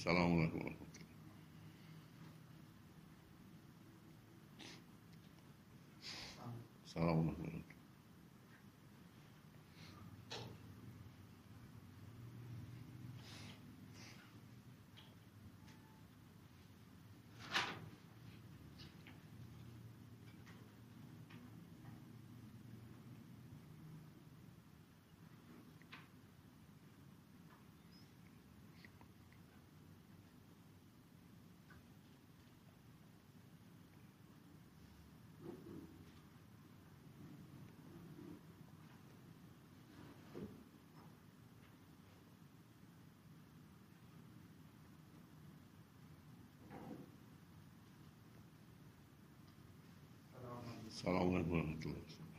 سلام علیکم. سلام علیکم. سلام علیکم.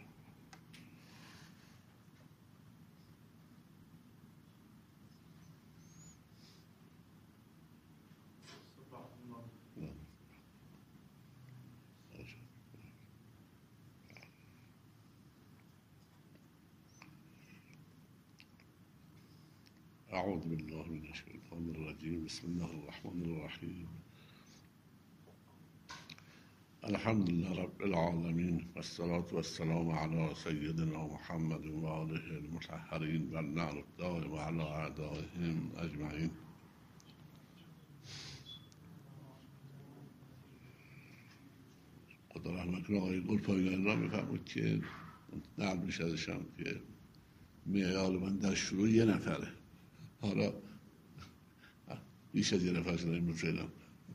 أعوذ بالله من الشيطان الرجيم. بسم الله الرحمن الرحيم. الحمد لله رب العالمين، والصلاة والسلام على سيدنا محمد وآله المطهرين واللعن الدائم على أعدائهم أجمعين. خدا رحمت کنه آقای گلپایگانی را میفرمود که نقل میشه ازشم که معیار من در شروع یه نفره، حالا بیش از یه نفر شده این فعلا.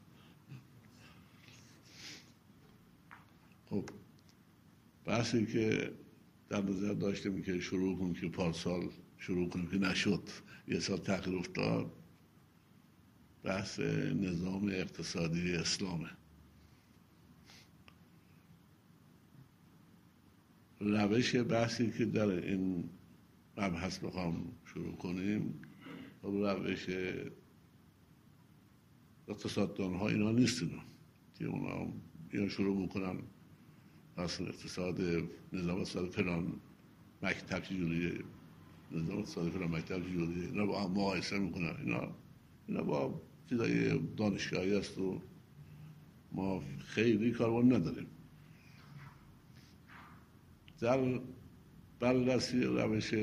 خب بحثی که در نظر داشتیم که شروع کنیم که پارسال شروع کنیم که نشد، یه سال تأخیر افتاد، بحث نظام اقتصادی اسلامه. روش بحثی که در این مبحث بخوام شروع کنیم، روش اقتصاددان ها اینا نیست، اینا که اونا اینا شروع بکنن اصلا اقتصاد نظام اقتصاد فلان مکتب چجوریه، نظام اقتصاد فلان مکتب چجوریه، اینا با هم مقایسه میکنن. اینا با چیزای دانشگاهی است و ما خیلی کاربار نداریم. در بررسی روش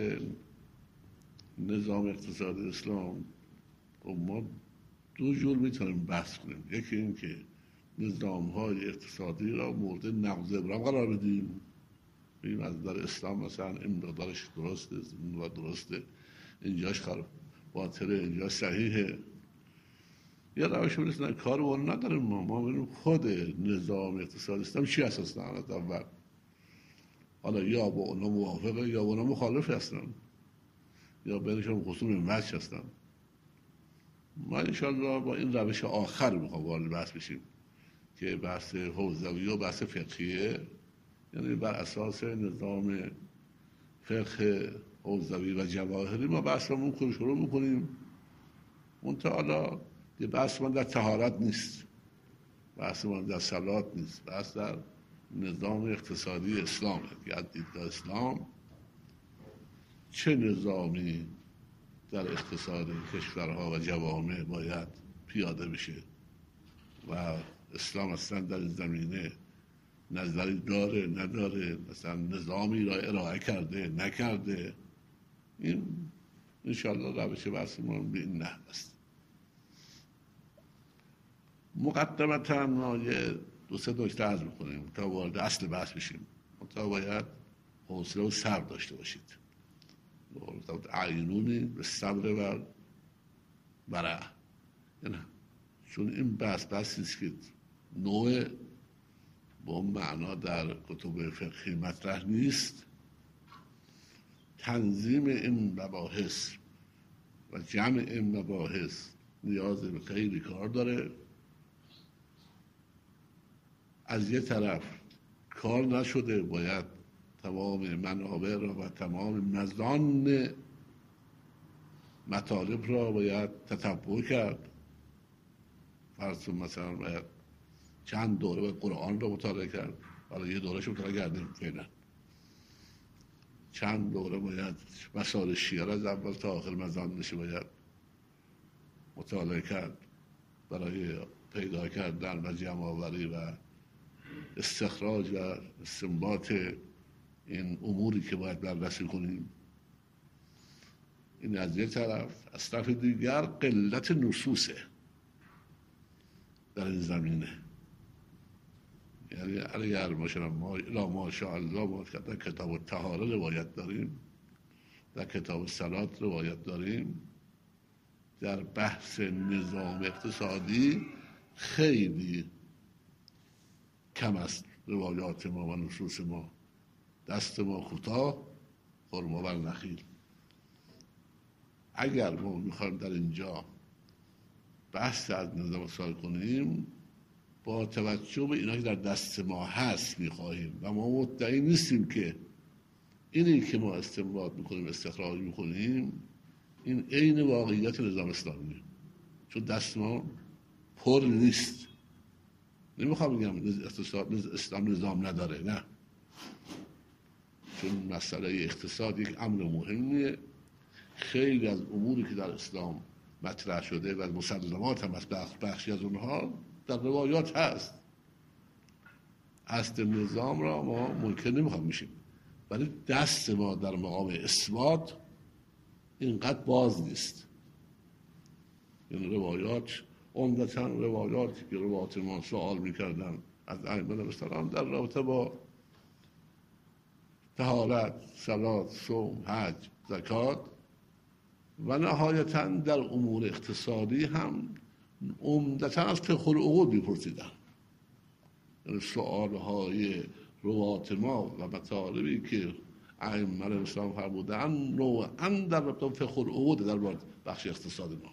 نظام اقتصادی اسلام ما دو جور میتونیم بحث کنیم. یکی این که نظام های اقتصادی را مورد نقض ابرام قرار بدیم، بگیم از در اسلام مثلا این مقدارش درسته، این مقدار درسته، اینجاش باطله، اینجاش صحیحه. یا روش میرسن کار با نداریم. ما ببینیم خود نظام اقتصادی اسلام چی اساسا از اول، حالا یا با اونا موافقه یا با اونا مخالف هستن یا بینشون خصوم وجه هستن. ما انشاءالله با این روش آخر میخوام وارد بحث بشیم که بحث حوزوی و بحث فقهیه، یعنی بر اساس نظام فقه حوزوی و جواهری ما بحثمون شروع میکنیم. منتها حالا یه بحث من در طهارت نیست، بحث من در صلات نیست، بحث در نظام اقتصادی اسلامه که از دیدگاه اسلام چه نظامی در اقتصاد کشورها و جوامع باید پیاده بشه و اسلام اصلا در این زمینه نظری داره نداره، مثلا نظامی را ارائه کرده نکرده. این انشاءالله روش بحثمون به این نحو است. مقدمتا ما یه دو سه نکته عرض میکنیم تا وارد اصل بحث بشیم. تا باید حوصله و صبر داشته باشید، عینونی به صبر و برع، چون این بحثی است که نوع با معنا در کتب فقهی مطرح نیست. تنظیم این مباحث و جمع این مباحث نیاز به خیلی کار داره. از یه طرف کار نشده، باید تمام منابع را و تمام مزان مطالب را باید تتبع کرد. فرض مثلا باید چند دوره باید قرآن را مطالعه کرد، برای یه دورهش مطالعه کردیم فعلا. چند دوره باید مسائل شیعه را از اول تا آخر مزانش باید مطالعه کرد. برای پیدا کردن و جمع‌آوری و استخراج و استنباط این اموری که باید بررسی کنیم. این از یک طرف. از طرف دیگر قلت نصوصه در این زمینه. یعنی اگر ما ماشاءالله ما در کتاب الطهاره روایت داریم، در کتاب صلات روایت داریم، در بحث نظام اقتصادی خیلی کم است روایات ما و نصوص ما. دست ما کوتاه، خرما بر نخیل. اگر ما میخوایم در اینجا بحث از نظام اقتصادی کنیم، با توجه به اینا که در دست ما هست میخواهیم و ما مدعی نیستیم که اینی که ما استنباط میکنیم، استخراج میکنیم، این عین واقعیت نظام اسلامی، چون دست ما پر نیست. نمیخوام بگم اسلام نظام نداره، نه، چون مسئله اقتصاد یک امر مهمیه. خیلی از اموری که در اسلام مطرح شده و مسلمات هم از بخشی از اونها در روایات هست. اصل نظام را ما ممکن نمیخوام میشیم، ولی دست ما در مقام اثبات اینقدر باز نیست. این روایات عمدتاً روایاتی که روایات ما سوال میکردن از ائمه علیهم السلام در رابطه با طهارت، صلات، صوم، حج، زکات و نهایتاً در امور اقتصادی هم عمدتاً از فقه العقود میپرسیدن. یعنی سؤالهای روایات ما و مطالبی که ائمه علیهم السلام فرمودن نوعاً در رابطه فقه العقود در بخش اقتصاد ما.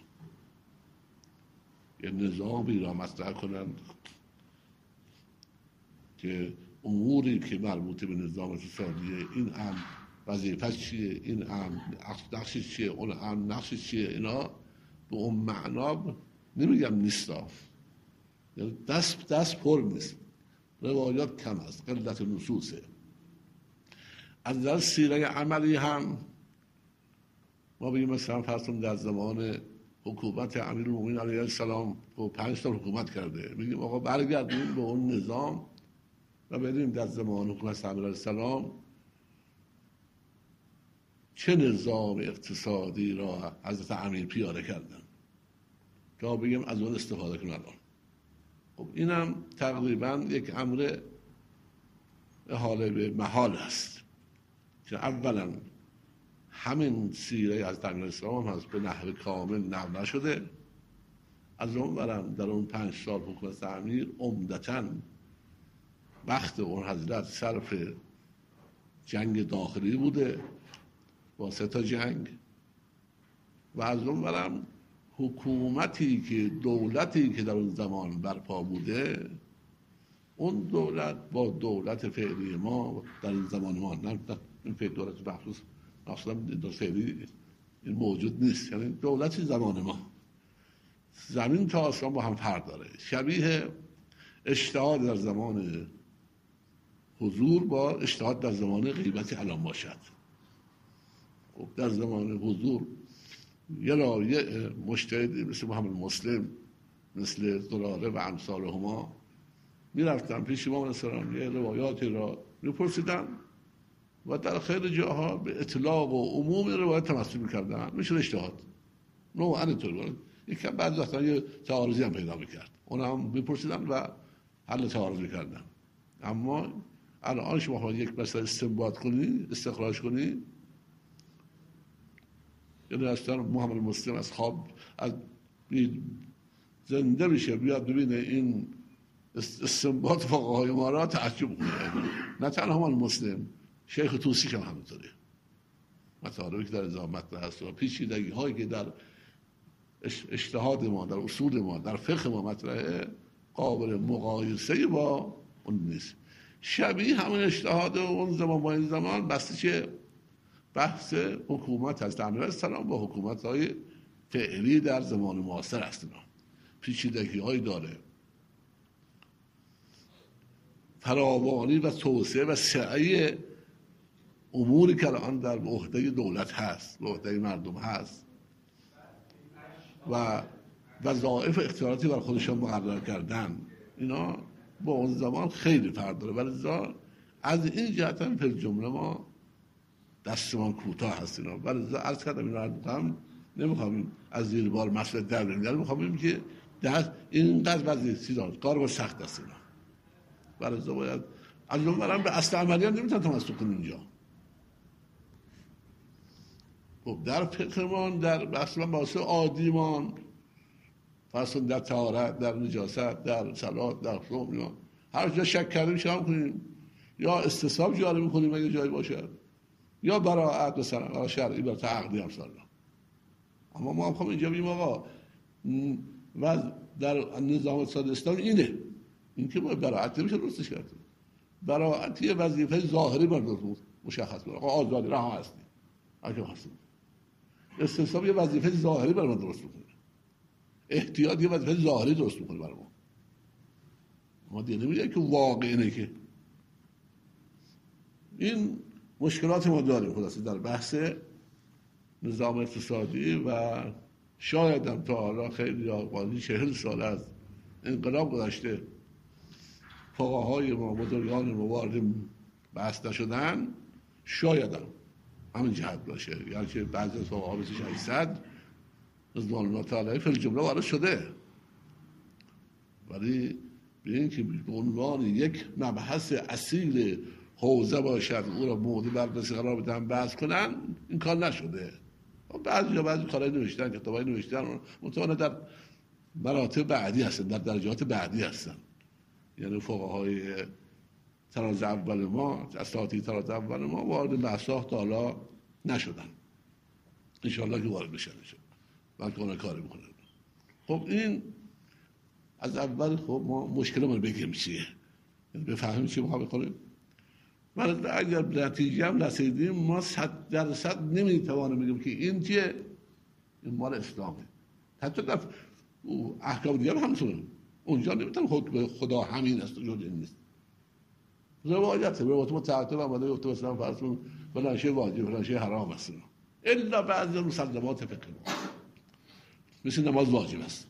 یه نظامی را مطرح کنند که اموری که مربوط به نظام اقتصادیه، این هم وظیفه چیه، این هم نقشش چیه، اون هم نقشش چیه، اینا به اون معنا نمیگم نیستا، یعنی دست پر نیست، روایات کم است، قلت نصوصه. از در سیره عملی هم ما بگیم مثلا فرض در زمان حکومت امیرالمومنین علیه السلام 5 سال حکومت کرده، میگیم آقا برگردیم به اون نظام و بریم در زمان حکومت امیر علیه السلام چه نظام اقتصادی را حضرت امیر پیاده کردن تا بگیم از اون استفاده کنیم الان. خب اینم تقریبا یک امر حاله به محال است که اولا همین سیره از امیر اسلام هست به نحو کامل نقل نشده. از اون برم در اون 5 سال حکومت امیر عمدتاً وقت اون حضرت صرف جنگ داخلی بوده با 3 تا جنگ، و از اون برم حکومتی که دولتی که در اون زمان برپا بوده، اون دولت با دولت فعلی ما در این زمان ما، نه این فعلی دولت مخصوص اصلا دولت فعلی این موجود نیست، یعنی دولتی زمان ما، زمین تا آسمان با هم فرق داره. شبیه اجتهاد در زمان حضور با اجتهاد در زمان غیبت الان باشد. خب در زمان حضور یه مجتهدی مثل محمد مسلم، مثل زراره و امثالهما میرفتن پیش امام السلام، یه روایاتی را میپرسیدن و در خیلی جاها به اطلاق و عموم روایت تمسک میکردن، میشه اجتهاد نوعاً اینطور. یکم بعد وقتا یه تعارضی هم پیدا میکرد، اون هم میپرسیدن و حل تعارض میکردن. اما الان شما یک مسئله استنباط کنی، استخراج کنی، یعنی اصلا محمد مسلم از خواب از زنده میشه بیاد ببینه این استنباط فقهای ما را تعجب کنه. نه تنها محمد مسلم، شیخ توسی هم همینطوره. مطالبی که در نظام مطرح هست و پیچیدگی هایی که در اجتهاد ما، در اصول ما، در فقه ما مطرحه، قابل مقایسه با اون نیست. شبیه همون اجتهاد اون زمان با این زمان بسته چه بحث حکومت از امیر علیه السلام با حکومت‌های فعلی در زمان معاصر است. پیچیدگی‌هایی داره، فراوانی و توسعه و سعی اموری که الان در عهده دولت هست، به عهده مردم هست و وظایف اختیاراتی برای خودشان مقرر کردن، اینا با اون زمان خیلی فرق داره. ولی از این جهت هم فی جمله ما دستمان کوتاه هست اینا. ولی عرض کردم اینا رو نمیخوام از زیر بار مسئله در بریم، میخوام بگیم که دست اینقدر وضعیت چیزا کار با سخت است اینا. ولی باید از اون برم به اصل عملیات نمیتونن تمسک کنن اینجا. خب در فکرمان، در اصلا واسه عادیمان، فرض در طهارت، در نجاست، در صلات، در صوم، اینا هر جا شک کردیم چیکار کنیم؟ یا استصحاب جاری میکنیم اگه جایی باشه، یا براءت مثلا شرعی برای عقدی هم سالا. اما ما هم اینجا بگیم آقا و در نظام اقتصاد اسلامی اینه، این که باید براءت نمیشه درستش کرد. براءت یه وظیفه ظاهری باید مشخص کنه، آقا آزادی رها هستی، اگه هستی. استصحاب یه وظیفه ظاهری برای ما درست میکنه، احتیاط یه وظیفه ظاهری درست میکنه برای ما. ما دیگه نمیگه که واقع اینه که این مشکلات ما داریم خلاصه در بحث نظام اقتصادی. و شاید هم تا حالا خیلی قالی 40 سال از انقلاب گذشته فقهای ما، بزرگان ما وارد بحث نشدن، شاید هم همین جهت باشه. یعنی که بعضی از فقها مثل 600 رضوان الله تعالی فی الجمله وارد شده، ولی به این که به عنوان یک مبحث اصیل حوزه باشد او را موضوع بررسی قرار بدن بحث کنن، این کار نشده. بعضی کارهای نوشتن، کتابای نوشتن، متأسفانه در مراتب بعدی هستن، در درجات بعدی هستن. یعنی فقهای طراز اول ما، اساتید طراز اول ما وارد بحث‌ها تا حالا نشدن. ان شاءالله که وارد بشن، بلکه اونا کاری میکنن. خب این از اول خب ما مشکلمون بگیم چیه، یعنی بفهمیم چی میخوام بکنیم. من اگر نتیجه هم رسیدیم، ما 100% نمیتوانیم بگیم که این چیه، این مال اسلامه. حتی در احکام دیگه هم همینطوره، اونجا نمیتونم حکم خدا همین است و جز این نیست. روایت متعاقب آمده گفته اسلام فرض کن فلان شی واجب فلان شی حرام است، الا بعضی مسلمات فقهی مثل نماز واجب است،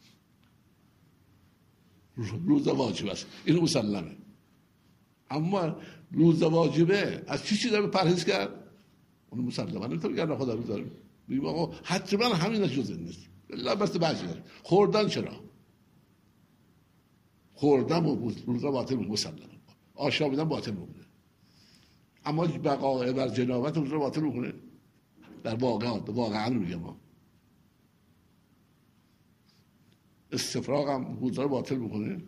روزه واجب است، این مسلمه. اما روزه واجبه، از چی چیزا پرهیز کرد؟ اون مسلمه نمیتونه بگه خدا روزه رو بگیم آقا حتما همین جز این نیست، الا بس بعضی خوردن چرا؟ خوردن روزه باطل مسلمه، آشامیدن باطل میکنه. اما بقای بر جنابت روزه باطل میکنه در واقعا میگم ما. استفراغ هم روزه باطل میکنه،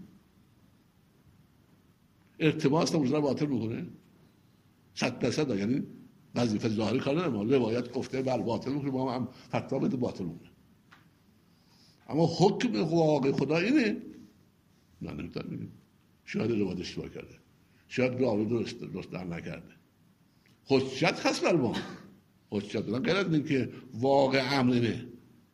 ارتباط هم روزه باطل میکنه 100%. یعنی وظیفه ظاهری کار ما روایت گفته بر باطل میکنه، ما هم فتوا بده باطل میکنه. اما حکم واقع خدا اینه، نه نمیتونم بگیم. شاید روایت اشتباه کرده، شاید راوی درست در نکرده. حجت هست بر ما، حجت بدن غیر از این که واقع امر اینه.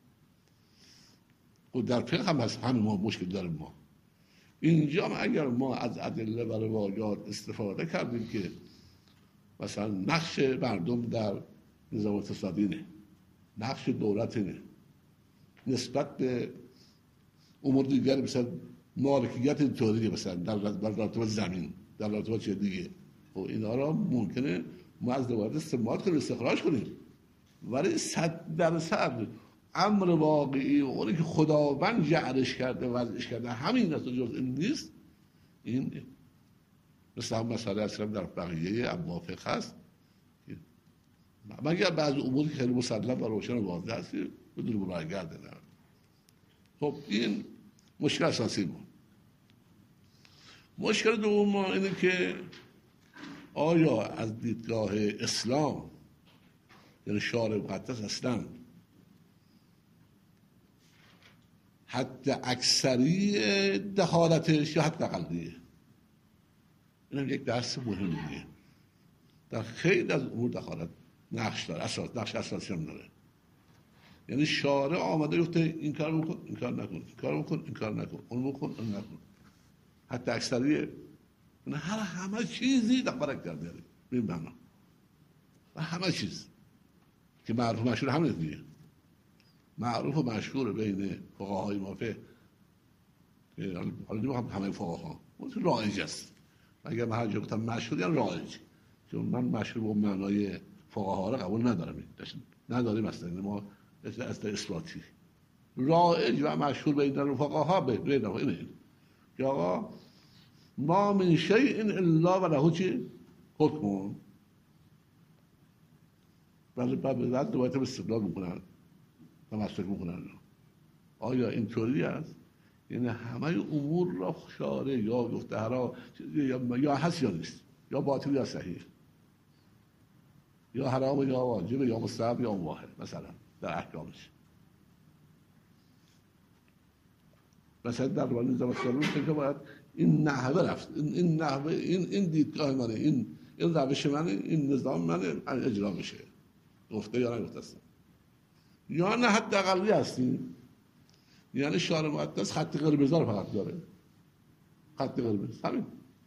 و در فقه هم هست، همین ما مشکل داریم. ما اینجا هم اگر ما از ادله و روایات استفاده کردیم که مثلا نقش مردم در نظام اقتصادی نه، نقش دولت نه، نسبت به امور دیگر مثلا مالکیت تولیدی، مثلا در رابطه زمین، در رابطه چه دیگه، و اینا را ممکنه ما از روایات استنباط کنیم، استخراج کنیم. ولی 100% امر واقعی و اونی که خداوند جعلش کرده وضعش کرده همین است و جز این نیست، این مثل هم مسئله اصلا در بقیه ابواب فقه هست، مگر بعض اموری که خیلی مسلم و روشن و واضح هست بدون برگرده. خب این مشکل اساسی ما. مشکل دوم ما اینه که آیا از دیدگاه اسلام، یعنی شارع مقدس، اصلا حد اکثری دخالتش یا حد اقلیه؟ این هم یک درس مهمیه. در خیلی از امور دخالت نقش داره، نقش اساسی هم داره. یعنی شارع آمده گفته این کار بکن، این کار نکن، این کار بکن، این کار نکن، اون بکن، اون نکن. حتی اکثریه، یعنی همه چیزی دخالت کرده به معنا، و همه چیز که معروف مشهور همین دیگه. معروف و مشهور بین فقهای مافه، حالا نمیخوام همه فقها، رایج است. اگر من هر جا گفتم مشهور یعنی رایج، چون من مشهور به معنای فقها را قبول نداریم اصلا. ما اصلا اثباتی رایج و مشهور بین فقها بین اینه که آقا ما من شیء الا و له چی حکم. بعد دوباره به استدلال میکنن و مسئله میکنن آیا اینطوری است؟ یعنی همه امور را شارع یا گفته‌ها یا هست یا نیست، یا باطل یا صحیح، یا حرام یا واجب یا مستحب یا مباح مثلا در احکامش. مثلا در روان نظام اسلامی که باید این نحوه رفت، این نحوه این دیدگاه منه، این روش منه، این نظام منه اجرا بشه، گفته یا نگفته است. یا نه حداقلی هستیم، یعنی شارع مقدس خط قرمز رو فقط داره، خط قرمز همین.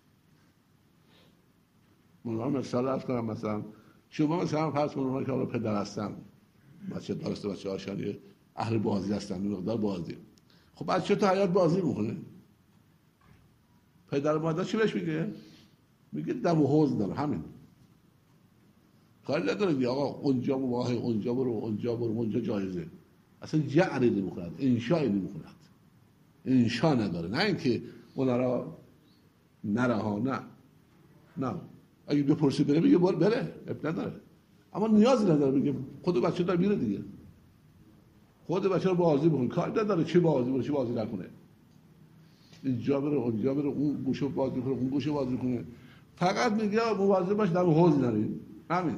من مثال عرض کنم، مثلا شما مثلا فرض کنید اونها که حالا پدر هستن، بچه درسته، بچه هاشون اهل بازی هستن، مقدار بازی، خب بچه تو حیات بازی میکنه، پدر مادر چی بهش میگه؟ میگه دم و حوض داره، همین کاری نداره دیگه. آقا اونجا مباحه، اونجا برو، اونجا برو، اونجا جایزه. اصلا جعلی نمیخوند، انشایی نمیخوند، انشا نداره. نه اینکه اونا را نره ها، نه اگه بپرسی بره میگه بره، اب نداره، اما نیازی نداره بگه خود بچه داره میره دیگه، خود بچه رو بازی بکنه، کاری نداره چه بازی بکنه چه بازی نکنه، اینجا بره اونجا بره، اون گوشو بازی کنه اون گوشو بازی کنه، فقط میگه مواظب باش دم حوض نرین، همین.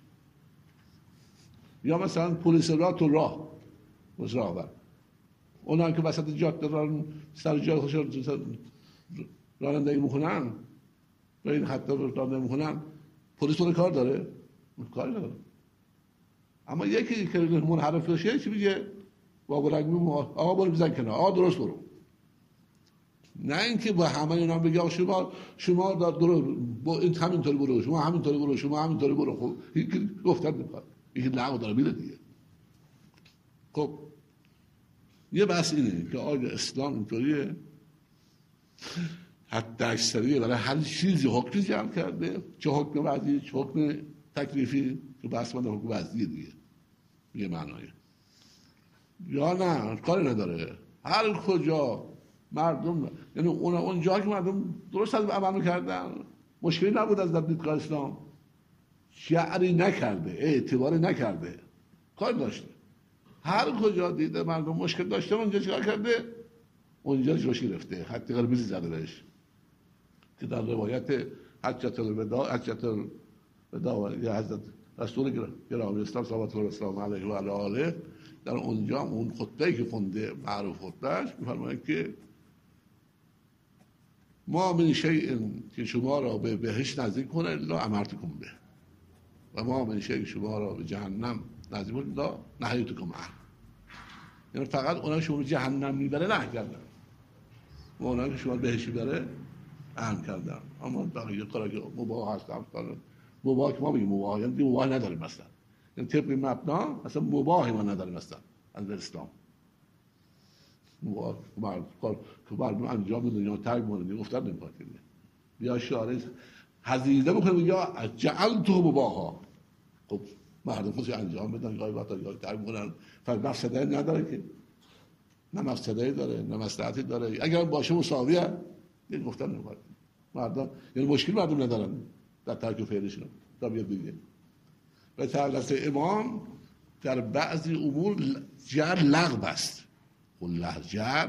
یا مثلا پلیس راه تو راه مزراور، اونا که وسط جاده راه سر جای خوش رانندگی میکنن و این خطا رو رانندگی میکنن، پلیس اون کار داره؟ کاری نداره. اما یکی که منحرف بشه چی میگه؟ بابا رنگی آقا برو بزن کنار، آقا درست برو. نه اینکه با همه اینا بگه شما درست با این همینطوری برو، شما همینطوری برو، شما همینطوری برو. خب این گفتن میکنه، این لغو داره میره دیگه. خب یه بحث اینه که آیا اسلام اینطوریه؟ حتی اکثریه برای هر چیزی حکمی جمع کرده، چه حکم وضعی چه حکم تکلیفی، که بحث من حکم وضعی دیگه یه معنایه. یا نه کاری نداره، هر کجا مردم، یعنی اون جا که مردم درست از عمل میکردن مشکلی نبود از دیدگاه اسلام، شعری نکرده، اعتباری نکرده، کار داشته. هر کجا دیده مردم مشکل داشته اونجا چیکار کرده؟ اونجا جوش گرفته، خط قرمزی زده بهش، که در روایت حجة الوداع یا حضرت رسول گرامی اسلام صلوات الله وسلامه علیه و آله، در اونجا اون خطبه‌ای که خونده، معروف خطبهش، می‌فرماید که ما من شیء که شما را به بهشت نزدیک کنه الا امرتکم به، و ما من شیء شما را به جهنم نزدیک کنه الا نهیتکم عنه. یعنی فقط اونا شما رو جهنم میبره نه کردن، و اونا که شما بهشت میبره اهم کردن. اما بقیه کارا که مباح هست، مباح که ما بگیم مباح یعنی مباح نداریم مثلا، یعنی طبق مبنا اصلا مباحی ما نداریم مثلا از اسلام. مباح که مردم انجام بدن یا ترک کنن، گفتن نمی‌خواد که بیا شارع حزیده بکنه یا جعل تو مباحا. خب مردم خودش انجام بدن، گاهی وقتا یا ترک کنن، فقط مفسده نداره که، نه مفسده داره نه مصلحتی داره، اگر باشه مساویه دیگه گفتن نمی‌خواد. مردم یعنی مشکل مردم ندارن در ترک فعلشون تا بیاد دیگه. و تعلق امام در بعضی امور جر لغو است. والله جر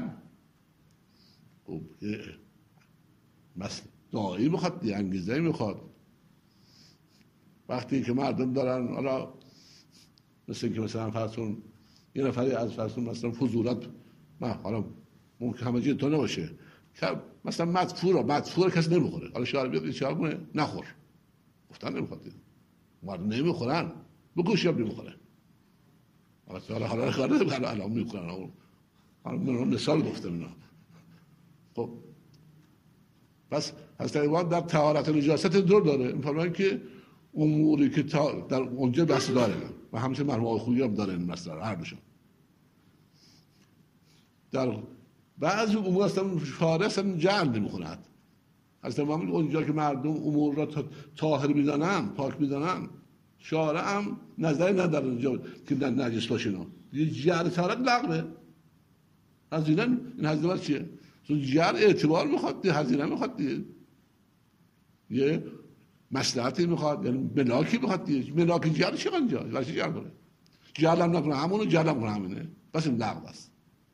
مثلا دایی میخواد، انگیزه میخواد. وقتی که مردم دارن حالا مثل که مثلا فرسون یه نفری از فرسون مثلا فضولت، حالا ممکن همه جای تو نباشه که مثلا مدفوع کسی نمیخوره، حالا شعر بیاد چهار کنه نخور، گفتن نمیخواد، مردم نمیخورن بگوشی هم نمیخوره، حالا کار الان میخورن. من مثال گفتم اینا. خب پس از امام در طهارت نجاست دور داره، میفرمایند که اموری که در اونجا بحث داره و همچنین مرحوم آقای خویی هم داره این مسئله هر دوشون. در بعضی امور اصلا شارع اصلا جعل نمی‌کند. اصلا ما اونجا که مردم امور را طاهر می‌دانن، پاک می‌دانن، شارع هم نظری نداره اونجا که نجس باشه. یه جعل طهارت لغوه. هزینه این هزینه چیه؟ چون جعل اعتبار میخواد، هزینه میخواد، یه مصلحتی میخواد، یعنی ملاکی میخواد. ملاکی جعل چه اونجا؟ واسه جعل داره. جعل هم نکنه همونو، جعل هم کنه همینه. بس این لغو است.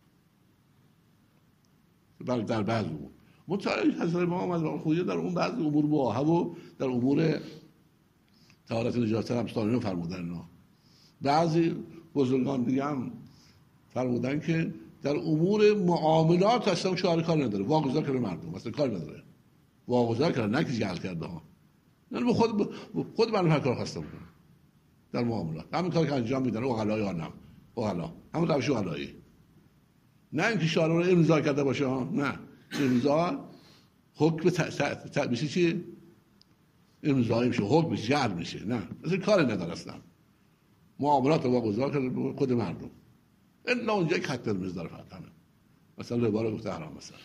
برای در بعض امور متعالی حضرت ما آمد خودی در اون بعض امور مباحه و در امور طهارت نجاست هم ستانه فرمودن اینا. بعضی بزرگان دیگه هم فرمودن که در امور معاملات اصلا شارع کار نداره، واگذار کنه مردم اصلا کار نداره، واگذار کنه، نه که جعل کرده ها، یعنی به خود مردم هر کار خواستم کنه در معاملات، همین کار که انجام میدن عقلای آنم، عقلا همون روش عقلایی، نه اینکه شارع رو امضا کرده باشه ها، نه امضا حکم میشه چی؟ امضایی میشه، حکم جعل میشه، نه اصلا کار نداره اصلا. معاملات رو واگذار کنه خود مردم، الا اونجا یک خط قرمز داره فقط همه. مثلا ربا رو گفته حرام مثلا.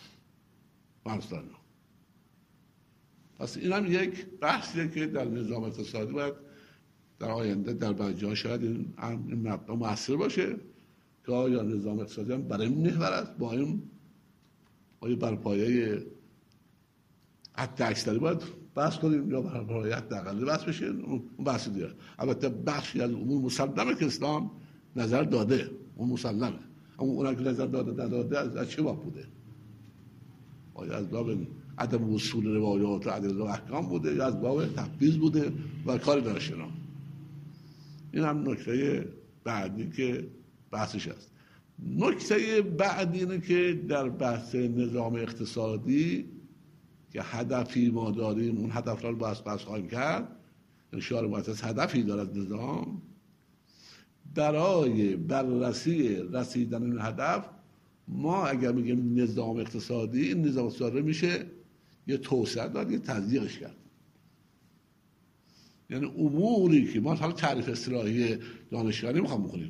پس این هم یک بحثیه که در نظام اقتصادی باید در آینده در بعضی شاید این مبنا مؤثر باشه که آیا نظام اقتصادی هم برای محور است، با این آیا بر پایه حد اکثری باید بحث کنیم یا بر پایه حد اقلی بحث بشه، اون بحث دیگه. البته بخشی از امور مسلمه که اسلام نظر داده، اون مسلمه، اما اونم که نظر داده از چه باب بوده؟ آیا از باب عدم وصول روایات و عدم احکام بوده یا از باب تفویض بوده و کار داشته؟ این هم نکته بعدی که بحثش است. نکته بعدی اینه که در بحث نظام اقتصادی که هدفی ما داریم، اون هدف را بحث خواهیم کرد، شارع مؤسس هدفی داره از نظام، برای بررسی رسیدن این هدف ما اگر میگیم نظام اقتصادی، این نظام اقتصادی میشه یه توسعه داد، یه تضییقش کرد. یعنی اموری که ما حالا تعریف اصطلاحی دانشگاهی میخوام بکنیم،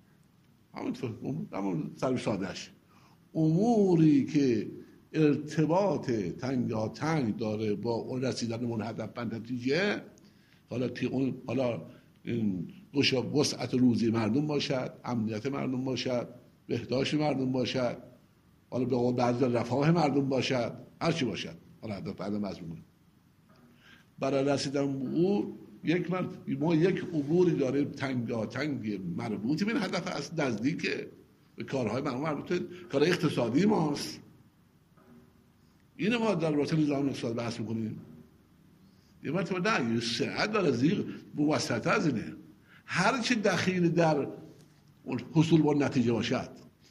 همون تعریف سادهش، اموری که ارتباط تنگاتنگ داره با اون رسیدن اون هدف به نتیجه، حالا این وسعت روزی مردم باشد، امنیت مردم باشد، بهداشت مردم باشد، حالا به قول بعضی رفاه مردم باشد، هر چی باشد، حالا هدف بعد مضمون. برای رسیدن به او ما یک اموری داریم تنگاتنگ مربوط به این هدف از نزدیک به کارهای مربوط کارهای اقتصادی ماست. اینو ما در رابطه نظام اقتصادی بحث می‌کنیم. یه مرتبه نه، یه سعت داره زیر موسطه از اینه، هر چی دخیل در حصول با نتیجه باشد.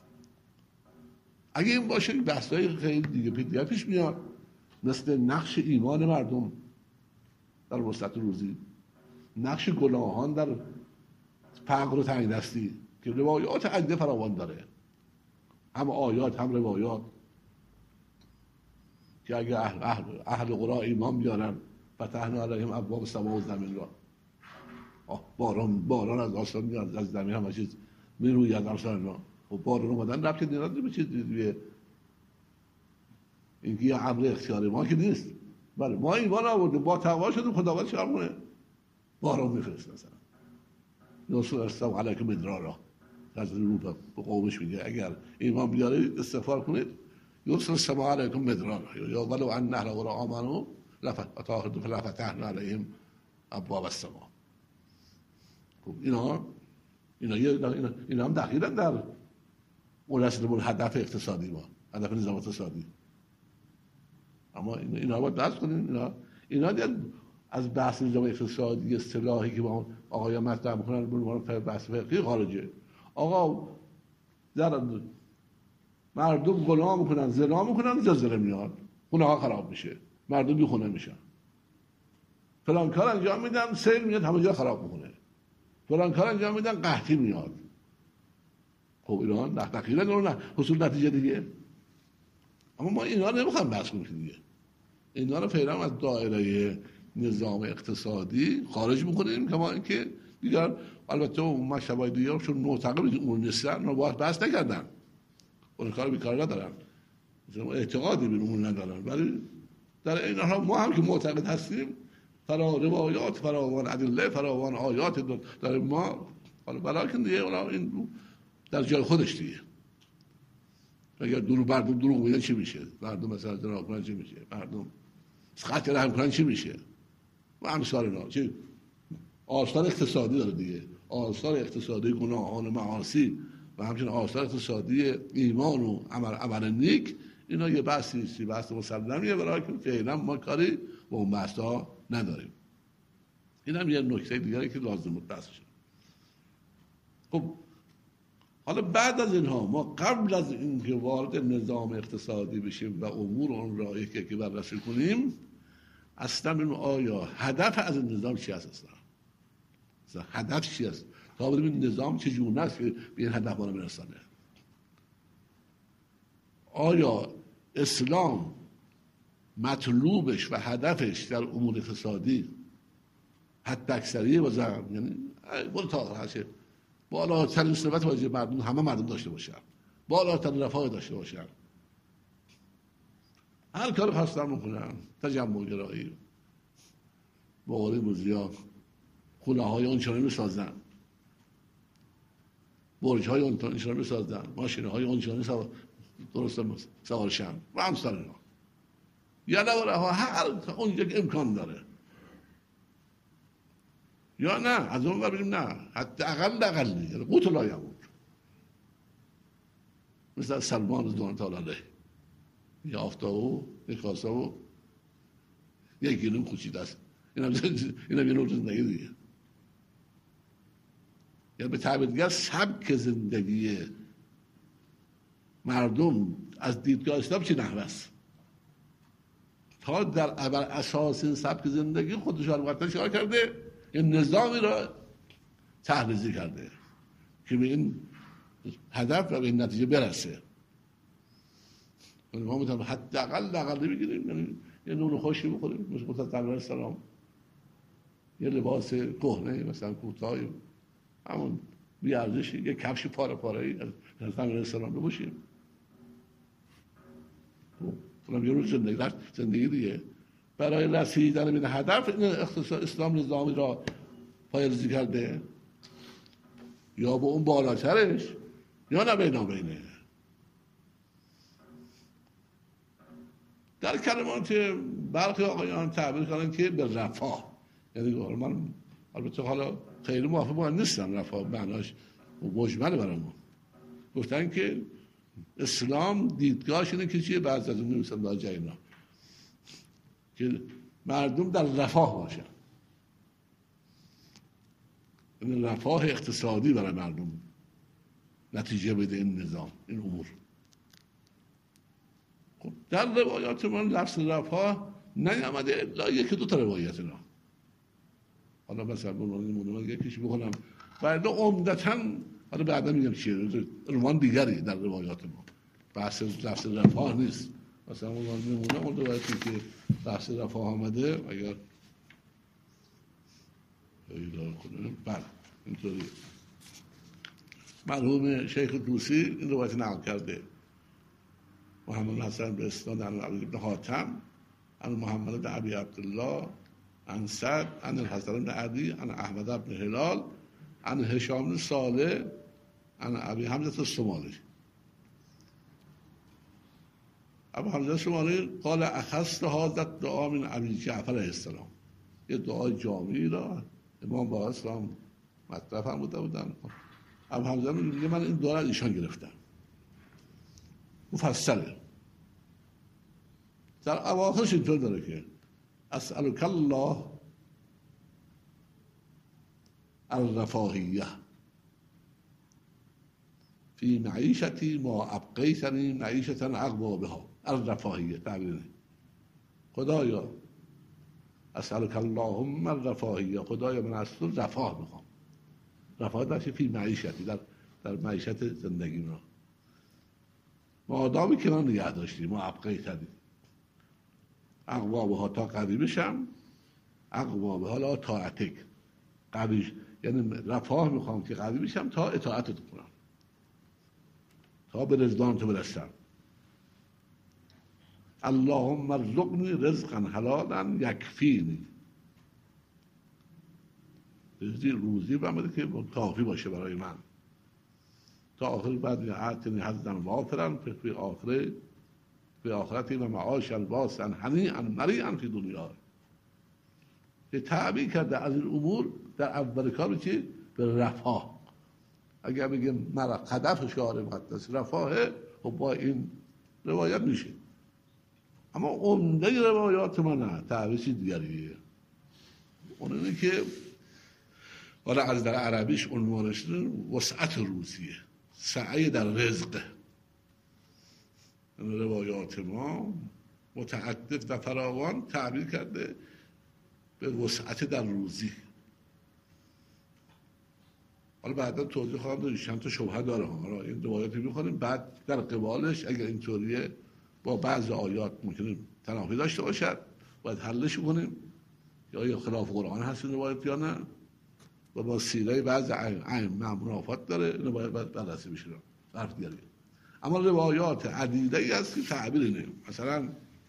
اگه این باشه بحث‌های خیلی دیگه پیش میاد، مثل نقش ایمان مردم در وسعت روزی، نقش گناهان در فقر و تنگدستی که روایات عدیده فراوان داره، هم آیات هم روایات، که اگه اهل قرآن ایمان بیارن فتحنا علیهم ابواب السماء و زمین را، باران از آسمان میاد، از زمین همه چیز میروید از آسمان را. و باران اومدن ربطی نداره به چیز دیگه، اینکه یه امر اختیاری ما که نیست. بله ما ایمان آوردیم، با تقوا شدیم، خداوند چیکار کنه؟ باران میفرسته. مثلا یوسف ارسلوا علیکم مدرارا، از رو به قومش میگه اگر ایمان بیارید استغفار کنید، یوسف ارسلوا علیکم مدرارا یا ولو ان اهل القرى آمنوا لفتحنا علیهم ابواب السماء. خب اینا هم دخیلن در اون رسیدن هدف اقتصادی ما، هدف نظام اقتصادی. اما اینا باید بحث کنیم. اینا از بحث نظام اقتصادی اصطلاحی که با آقایان مطرح میکنن به بحث فقهی خارجه. آقا در مردم گناه میکنن، زنا میکنن، زلزله میاد، خونه ها خراب میشه، مردم بی خونه میشن، فلان کار انجام میدن، سیل میاد همه جا خراب میکنه، فلان کار انجام میدن، قحطی میاد. خب اینا دقیقاً نه حصول نتیجه دیگه. اما ما اینا رو نمیخوام بحث کنیم دیگه، اینا رو فعلا از دایره نظام اقتصادی خارج میکنیم، کما اینکه دیگر البته اون مکتبای دیگه چون معتقد اون نیستن، ما باید بحث نکردن. اون کار بیکار ندارن، اعتقادی به امور ندارن، ولی در این حال ما هم که معتقد هستیم روایات فراوان، ادله فراوان، آیات در ما، حالا بلاکن دیگه اونا این در جای خودش دیگه. اگر مردم دروغ میگن چی میشه؟ مردم مثلا زنا کنن چی میشه؟ مردم قتل رحم کنن چی میشه؟ و امثال اینا. چی آثار اقتصادی داره دیگه، آثار اقتصادی گناهان معاصی و همچنین آثار اقتصادی ایمان و عمل نیک، اینا یه بحثی بحث مسلمیه، برای که فعلا ما کاری با اون بحثا نداریم. این هم یه نکته دیگری که لازم بود بحث شد. خب حالا بعد از اینها ما قبل از اینکه وارد نظام اقتصادی بشیم و امور اون را یکی بررسی کنیم، اصلا آیا هدف از این نظام چی هست؟ اصلا هدف چی است؟ تا ببینیم این نظام چجونه است که به این هدف ما رو میرسانه. آیا اسلام مطلوبش و هدفش در امور اقتصادی حد اکثریه بازم، یعنی برو تا آخر هشه بالاترین ثروت واجب مردم، همه مردم داشته باشن، بالاترین رفاه داشته باشن، هر کار خواستن میکنن، تجمع گرایی، باوری موزیا، خونه های اونچنانی میسازن، برج های اونچنانی میسازن، ماشین های اونچنانی درست سوارشن و همسال اینا، یا نواره ها هر اونجا که امکان داره، یا نه از اون ببینیم نه حتی اقلی، یعنی قوت لایمون، مثل سلمان رضوان تعالی علیه، یه آفتابو، یه کاسبو، یه گلوم خوشیده است، این هم یه نوع زندگی دیگه. یعنی به تعبیر دیگر سبک زندگی مردم از دیدگاه اسلام چه نحوه است، تا در بر اساس این سبک زندگی خودش رو شکار کرده، این نظامی را تحریزی کرده که به این هدف و به این نتیجه برسه. ما میتونیم حداقل بگیریم، یعنی یه نون خوشی بخوریم، مثل قدرت پیامبر السلام، یه لباس کهنه مثلا کوتاهی همون بی ارزشی، یه کفش پاره از پیامبر السلام بپوشیم. اونم یه روز زندگی دیگه. برای رسیدن به هدف اسلام نظامی را پایه‌ریزی کرده، یا به اون بالاترش یا نه بینابینه. در کلمات برخی آقایان تعبیر کردن که به رفاه، یعنی من البته حالا خیلی موافق با نیستم، رفاه معناش مجمل برای ما گفتن که اسلام دیدگاهش اینه که چیه، بعضی از اون نمیستم داجه اینا که مردم در رفاه باشن، یعنی رفاه اقتصادی برای مردم نتیجه بده این نظام، این امور. خب در روایات من لفظ رفاه نیامده الا یکی دو تا روایت اینا، حالا مثلا من یکیش بکنم بعد عمدتاً حالا بعدا میگم چیه، رومان دیگری در روایات ما بحث لفظ رفاه نیست. مثلا اون روایتی که بحث رفاه آمده، اگر ایدار کنیم، بله اینطوری مرحوم شیخ طوسی این روایت نقل کرده، محمد حسن به اسناد عن علی بن حاتم عن محمد بن ابی عبدالله عن سعد عن الحسن بن علی عن احمد بن هلال عن هشام بن صالح عن ابی حمزه الصومالی. ابو حمزه الصومالی قال اخذت هذا الدعاء من ابی جعفر علیه السلام، یه دعای جامعی را امام با اسلام مطرح فرموده بودن. ابو حمزه میگه من این دعا را ایشان گرفتم، مفصله، در اواخرش اینطور داره که اسألک الله الرفاهیه فی معیشتی ما ابقیتنی معیشتا اقوا بها. الرفاهیه تعبیر خدایا، اسألک اللهم الرفاهیه، خدایا من از تو رفاه میخوام. رفاه داشته فی معیشتی، در معیشت زندگی ما، مادامی که من نگه داشتی، ما ابقیتنی اقوا بها، تا قوی بشم، اقوا بها لا طاعتک، قوی یعنی رفاه میخوام که قوی بشم تا اطاعتت کنم، تا به رضوان تو برسم. اللهم ارزقنی رزقا حلالا یکفینی، روزی بده که کافی باشه برای من. تا آخر بعد آتنی حظا وافرا فی آخرتی و معاشا واسعا هنیئا مریئا فی دنیا. که تعبیر کرده از این امور در اول کار چی؟ به رفاه. اگر بگیم هدف شعار مقدس رفاهه، خب با این روایت میشه. اما عمده روایات من نه، تعبیر چیز دیگریه. اون اینه که حالا از در عربیش عنوانش وسعت روزیه، سعی در رزق. روایات ما متعدد و فراوان تعبیر کرده به وسعت در روزی. حالا بعدا توضیح خواهم داد، چند تا شبهه داره. حالا این روایاتی می‌خونیم، بعد در قبالش اگر اینطوریه با بعض آیات ممکنه تنافی داشته باشد، باید حلش کنیم یا خلاف قرآن هست این روایت یا نه، و با سیره بعض ائمه منافات داره، اینو باید بررسی بشه. حرف دیگه. اما روایات عدیده ای هست که تعبیر اینه. مثلا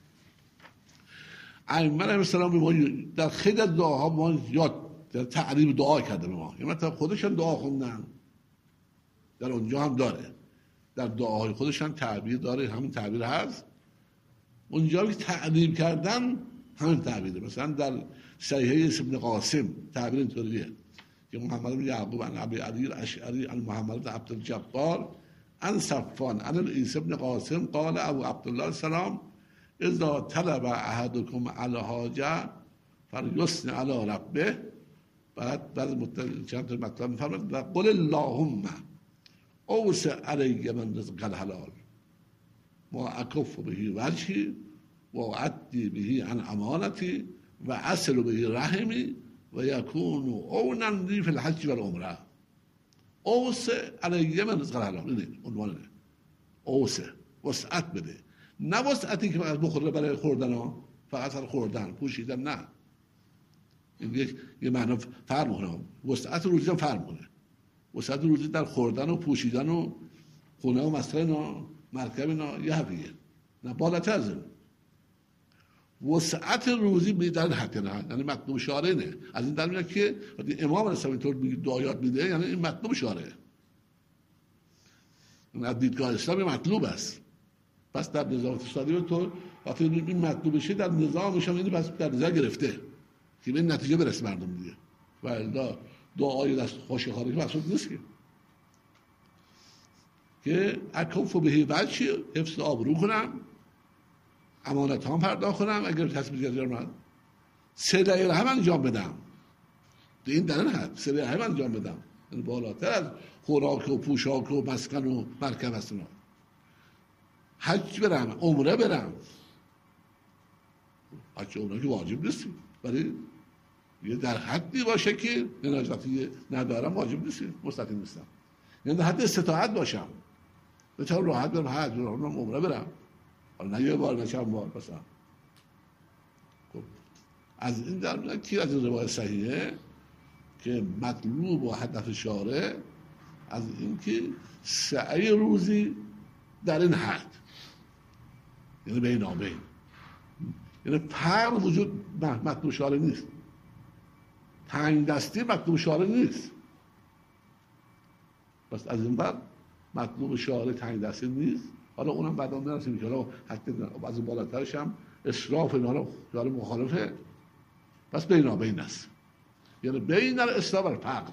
ائمه علیهم السلام به ما در خیلی از دعاها ما یاد در تعریب دعا کرده به ما، مثلا خودشان دعا خوندن، در اونجا هم داره، در دعاهای خودشان تعبیر داره، همین تعبیر هست. اونجا که تعریب کردن همین تعبیره. مثلا در صحیحه ابن قاسم تعبیر اینطوریه که محمد بن یعقوب عن ابی علی الاشعری عن محمد بن عبد الجبار عن صفوان عن عیسی بن قاسم قال ابو عبدالله السلام اذا طلب احدكم على حاجه فليثني على ربه. بعد چند تا مطلب می‌فرماید قل اللهم اوسع علی من رزق الحلال ما اکف به وجهی و اعدی به عن امانتی و اصل به رحمی و یکون اونا لی فی الحج و العمره. اوسع علی من رزق الحلال، اینه عنوانه. اوسع، وسعت بده، نه وسعتی که فقط بخوره برای خوردن ها، فقط سر خوردن پوشیدن، نه. این یه معنی فرق میکنه. وسعت روزی هم فرق میکنه. وسعت روزی در خوردن و پوشیدن و خونه و مسکن و مرکب اینا یه حرفیه، نه بالاتر از این. وسعت روزی به در حد نه، یعنی مطلوب شارع نه. از این در میاد که وقتی امام رسول اینطور دعایات میده، یعنی این مطلوب شارع، این از دیدگاه اسلامی مطلوب است. پس در نظام اقتصادی به طور وقتی این مطلوب شه در نظامش هم، یعنی پس در نظر گرفته که به نتیجه برسه مردم دیگه. و الا دعای دست خوش خارجی مقصود نیست که اکف به وجهی حفظ آبرو کنم، امانت هم پرداخت کنم، اگر تصمیم گیری اومد صدای رحم انجام بدم. این در این حد صدای رحم انجام بدم، یعنی بالاتر از خوراک و پوشاک و مسکن و مرکب است. حج برم، عمره برم. حج عمره که واجب نیست، ولی یه در حدی باشه که وقتی ندارم واجب نیست، مستقیم نیستم، یعنی در حد استطاعت باشم، بتونم راحت برم حج، برم عمره برم، نه یه بار نه چند بار مثلا. خب از این در میاد که از این روایت صحیحه که مطلوب و هدف شارع از این که سعی روزی در این حد، یعنی بینابین، یعنی فرق وجود مطلوب شارع نیست، تنگ دستی مطلوب شارع نیست. پس از این بعد مطلوب شارع تنگ دستی نیست. حالا اونم بعدا میرسیم که حالا حتی از این بالاترش هم اسراف اینا رو شارع مخالفه. پس بینابین است، یعنی بین الاسراف و الفقر،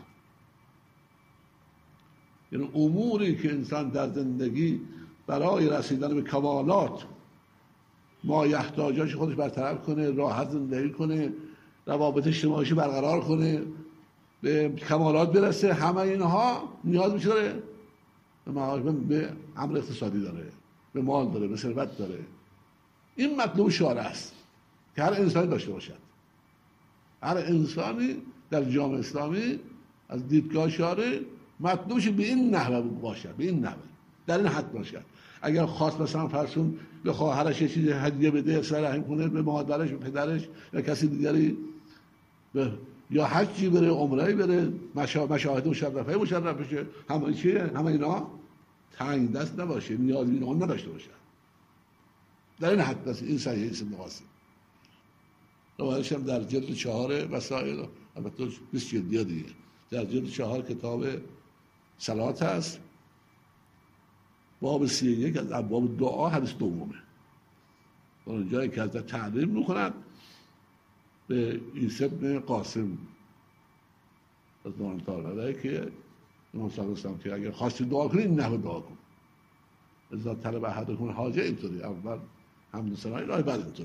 یعنی اموری که انسان در زندگی برای رسیدن به کمالات ما یحتاجاش خودش برطرف کنه، راحت زندگی کنه، روابط اجتماعیش برقرار کنه، به کمالات برسه، همه اینها نیاز میشه داره به امر اقتصادی داره، به مال داره، به ثروت داره. این مطلوب شارع است که هر انسانی داشته باشد. هر انسانی در جامعه اسلامی از دیدگاه شارع مطلوبش به این نحوه باشد، به این نحوه، در این حد باشد. اگر خواست مثلا فرسون به خواهرش یه چیزی هدیه بده، سر رحم کنه، به مادرش، به پدرش یا کسی دیگری، یا حجی بره، عمره بره، مشاهده مشرفه بشه، همه چیه، همه اینا تنگ دست نباشه، نیازی به اون نداشته باشه. در این حد است این صحیح است ابن قاسم. روایتش هم در جلد 4 وسائل، البته 20 جلد دیگه، در جلد 4 کتاب صلات هست، باب 31 از ابواب دعا حدیث دومه. اون جایی که از تعلیم میکنند به عیسی بن قاسم از دوران تاریخی که امام صادق گفتم که اگر خواستی دعا کنی این نحوه دعا کن. اذا طلب احدکم الحاجه اینطوری، اول حمد و ثنا الهی، بعد اینطوری.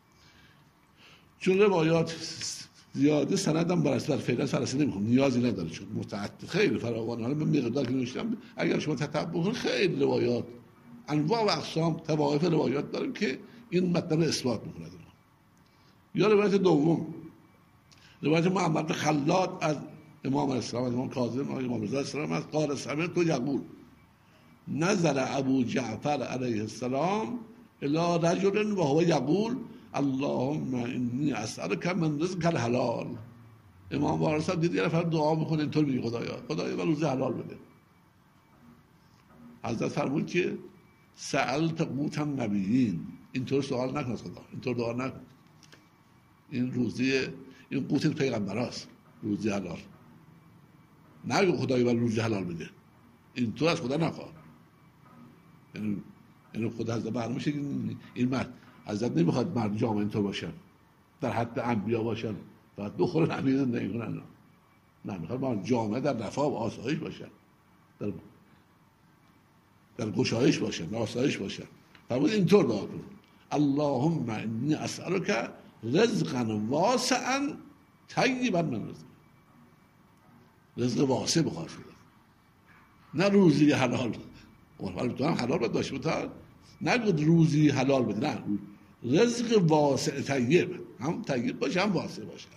چون روایات زیاده سندم بر فعلا سررسیده نمی‌کنم، نیازی نداره چون متعدد خیلی فراوانه. حالا من مقدار که نوشتم اگر شما تتبع کنید خیلی روایات انواع و اقسام طوایف روایات داریم که این مطلب اثبات می‌کنه. یا روایت دوم، روایت محمد بن خلاد از امام الاسلام، از امام کاظم، از امام رضا السلام، از قال سمعت یقول نظر ابو جعفر علیه السلام الی رجل و هو یقول اللهم انی اسألک من رزقک الحلال. امام وارث دید یه نفر دعا میکنه اینطور میگه خدایا من روزی حلال بده. حضرت فرمود که سألت قوت النبیین، اینطور سوال نکن از خدا، اینطور دعا نکن. این روزی، این قوت پیغمبر هست، روزی حلال. نگو خدایا من روزی حلال بده، اینطور از خدا نخواه. یعنی خدا حضرت معلوم شه این مرد حضرت نمیخواد مرد جامعه اینطور باشن، در حد انبیا باشن، فقط بخورن نمیدن نمیکنن. نه، میخواد مرد جامعه در رفاه و آسایش باشن، در گشایش باشن، آسایش باشن. فرمود اینطور دعا کن اللهم انی اسألک رزقا واسعا طیبا من رزق. رزق واسع بخواه شده، نه روزی حلال. ولی تو هم حلال باید داشته باید، نگود روزی حلال بده، نه، رزق واسع طیب، هم طیب باشه هم واسع باشه.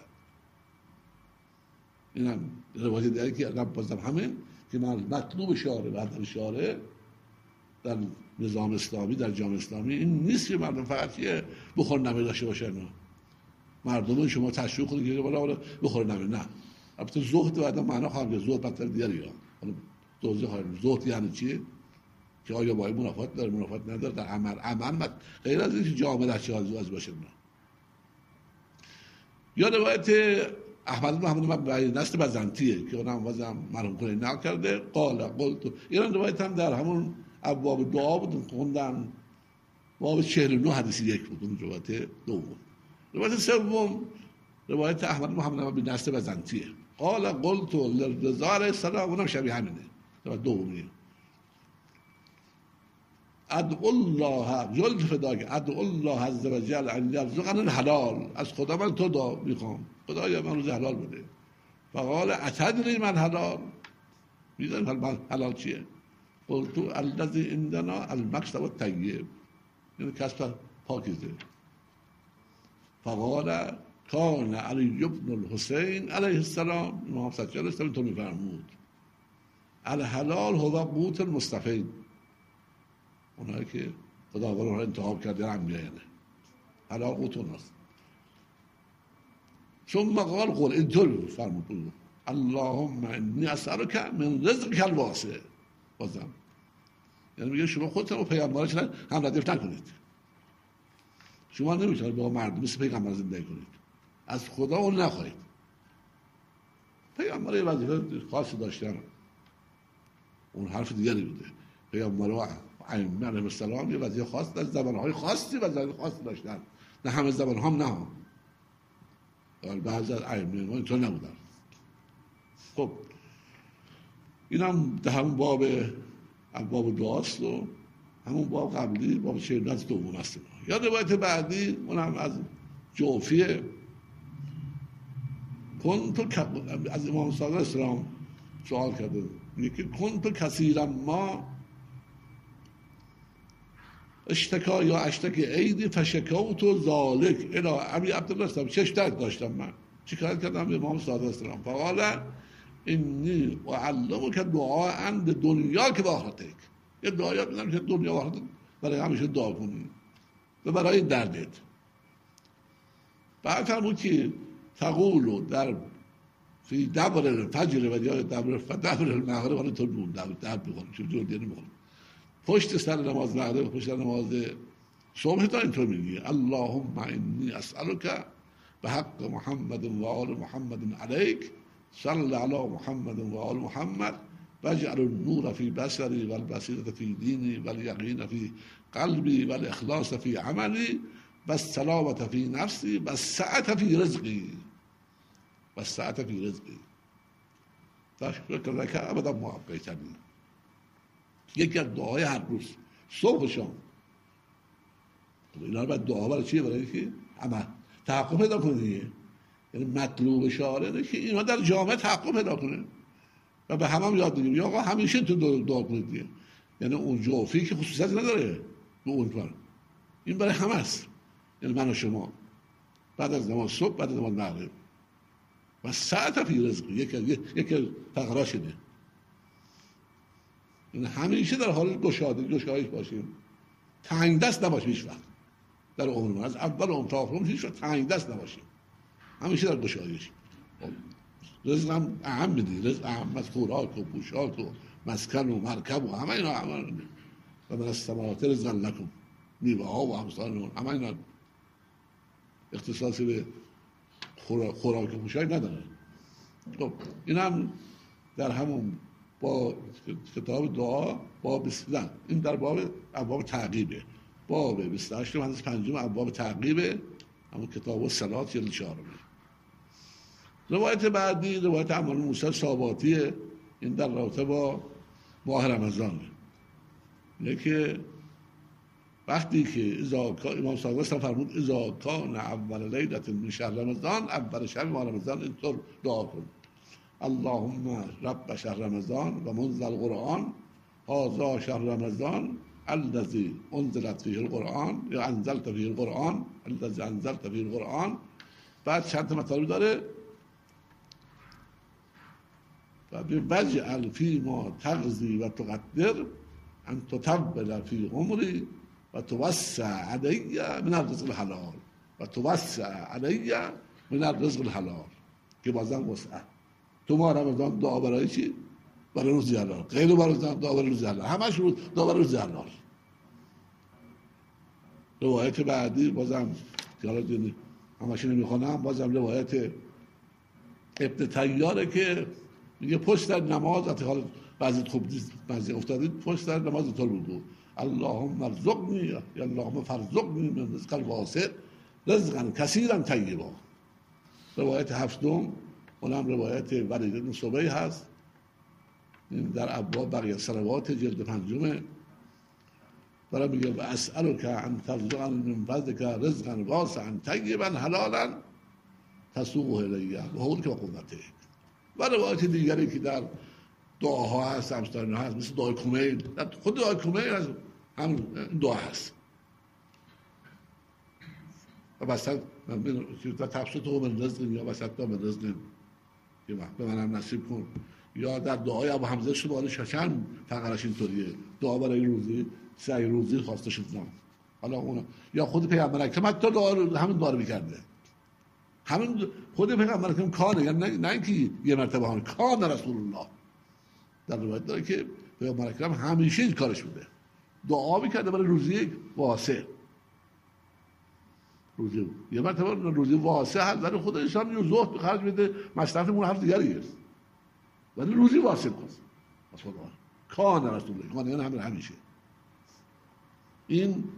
این هم روایت دیگه که بازم همین که مطلوب شارع و هدف شارع در نظام اسلامی، در جامعه اسلامی این نیست که مردم فقط که بخور نمی داشته باشن. مردم شما تشویق کنید که بالا بخور نمی، نه. البته زهد و آدم معنا خواهم که زهد مطلب دیگری ها. حالا توضیح خواهیم زهد یعنی چیه؟ که آیا باید منافات داره، منافات نداره در عمل غیر از اینکه جامعه در چه حالی باشه. یا روایت احمد بن محمد نصر بزنطیه که اونم واسم مرحوم کنه نقل کرده، قلت این روایت هم در همون ابواب دعا بود، خوندن باب 49 حدیث 1 بود. اون روایت دوم. روایت سوم روایت احمد بن محمد بن نصر بزنطیه، قلت لرضا علیه السلام، اونم شبیه همینه. روایت دومیه، ادعو الله جل فداک ادعو الله عز وجل ان یرزقنا الحلال، از خدا من تو دعا میخوام خدایا من روزی حلال بده. فقال اتدری من حلال، میدونی حلال چیه؟ قلت الذی عندنا المکسب الطیب، یعنی کسب پاکیزه. فقال کان علی بن الحسین علیه السلام، امام سجاد علیه السلام تو میفرمود الحلال هو قوت المستفید، اونایی که خدا رو انتخاب کرده انبیاء، حلال قوت اوناست. ثم قال اینطور فرمود اللهم انی اسألک من رزقک الواسع. بازم یعنی میگه شما خودتون رو پیامبرش هم ردیف نکنید. شما نمیتونید با مردم مثل پیغمبر زندگی کنید، از خدا اون نخواهید. پیغمبر یه وظیفه خاصی داشتن، اون حرف دیگری بوده. پیغمبر ائمه علیهم السلام یه وظیفه خاص در زبانهای خاصی وظیفه خاصی داشتن، نه همه زبانها هم نه. بعضی از ائمه ما اینطور نبودن. خب این هم در همون باب دعاست و همون باب قبلی باب 49 از دوم است. یا روایت بعدی اونم از جوفیه، از امام صادق السلام سوال کرده، میگه که کنت کثیرا ما اشتکا یا اشتک عیدی فشکوت و ذالک الی ابی عبدالله السلام، چه اشتک داشتم من، شکایت کردم به امام صادق السلام. فقال انی اعلمک دعاء عند دنیا که آخرتک، یه دعایی میدم که دنیا و آخرت برای همیشه دعا کنی و برای دردت. بعد فرمود که تقول در فی دبر الفجر و یا دبر المغرب، حالا تو درد بخونی چون جور دیگه نمیخونی، پشت سر نماز مغرب، پشت سر نماز صبح تا اینطور میگی اللهم انی اسألک به حق محمد و آل محمد علیک صل علی محمد و آل محمد واجعل النور فی بصری والبصیرة فی دینی والیقین فی قلبی والاخلاص فی عملی والسلامة فی نفسی والسعة فی رزقی والسعة فی رزقی. تشکر که ابدا موفق شدید. یکی از دعای هر روز صبح و شام. اینا رو باید دعا برای چیه؟ برای اینکه عمل تحقق پیدا کنه. یعنی مطلوب شارع اینه که اینا در جامعه تحقق پیدا کنه و به هم یاد بگیریم. یا آقا همیشه تو دعا کنید دیگه. یعنی اون جوفی که خصوصیت نداره به اون کار. این برای همه است. یعنی من و شما بعد از نماز صبح، بعد از نماز مغرب و ساعت فی رزق یک تقرا شده. یعنی همیشه در حال گشایش باشیم. تنگ دست نباشیم هیچ وقت. در عمر از اول عمر تا آخر عمر هیچ وقت تنگ دست نباشیم. همیشه در گشایش. رزق هم اهم میدی. رزق اهم از خوراک و پوشاک و مسکن و مرکب و همه اینا اهم. و من الثمرات رزقا لکم، میوه ها و امثال اون همه اینا اختصاصی به خوراک و پوشاک نداره. خب این هم در همون با کتاب دعا باب 13 این در باب ابواب تعقیبه. باب 28 و 5 ابواب تعقیبه. همون کتاب الصلات جلد 4. روایت بعدی روایت عمرو موسی ساباتیه. این در رابطه با ماه رمضانه. اینه که وقتی که امام صادق فرمود اذا کان اول لیلة من شهر رمضان، اول شب ماه رمضان اینطور دعا کن اللهم رب شهر رمضان و منزل القرآن هذا شهر رمضان الذي انزلت فيه القرآن یا انزلت فيه القرآن الذي انزلت فيه القرآن. بعد چند تا مطالب داره و بوجعل فيما تغزي و تقدر ان تطول في عمري و توسع علی من الرزق الحلال و توسع علی من الرزق الحلال، که بازم وسعت. تو ما رمضان دعا برای چی؟ برای روزی حلال. غیر رمضان دعا برای روزی حلال. همش دعا برای روزی حلال. روایت بعدی بازم که حالا دیدی همش نمیخونم، بازم روایت ابن تیاره که میگه پشت در نماز وقتی حالا بعضی خوب بعضی افتادید پشت در نماز طول بگو اللهم ارزقنی یا اللهم فرزقنی من رزق الواسع رزقا کثیرا طیبا. روایت هفتم اونم روایت ولید بن صبیح هست. این در ابواب بقیه صلوات جلد 5 برای میگه و اسألک ان ترزقنی من فضلک رزقا واسعا طیبا حلالا تسوقه الی بحولک و قوتک. و روایت دیگری که در دعاها هست، امثال هست، مثل دعای کمیل. خود دعای کمیل هست هم دعا هست و وسط تبسط تو من رزق یا وسط تو من رزق که به منم نصیب کن. یا در دعای ابو حمزه شبال ششن فقرش اینطوریه دعا برای روزی سعی روزی خواسته شد نام. حالا اون یا خود پیغمبر اکرم حتی همین دعا رو می‌کرده. همین خود پیغمبر اکرم کانه، یعنی نه اینکه یه مرتبه هم کان رسول الله در روایت داره که پیغمبر اکرم همیشه این کارش بوده. دعا می‌کرده برای روزی واسع. روزی یه مرتبه روزی واسع هست ولی خود انسان یه زهد خرج بده مصرفمون هر دیگری است. ولی روزی واسع کنست. مثلا کان رسول الله کان یعنی همیشه. این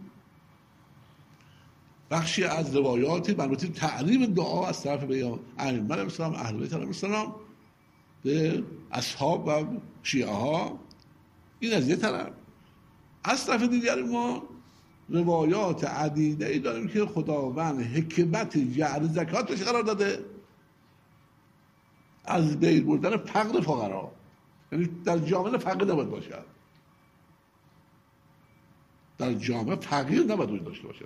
بخشی از روایاتی مربوط به تعلیم دعا از طرف ائمه اسلام اهل بیت اسلام به اصحاب و شیعه ها. این از یه طرف. از طرف دیگر ما روایات عدیده ای داریم که خداوند حکمت جعل زکاتش قرار داده از بین بردن فقر فقرا. یعنی در جامعه فقیر نباید باشد، در جامعه فقیر نباید وجود داشته باشد.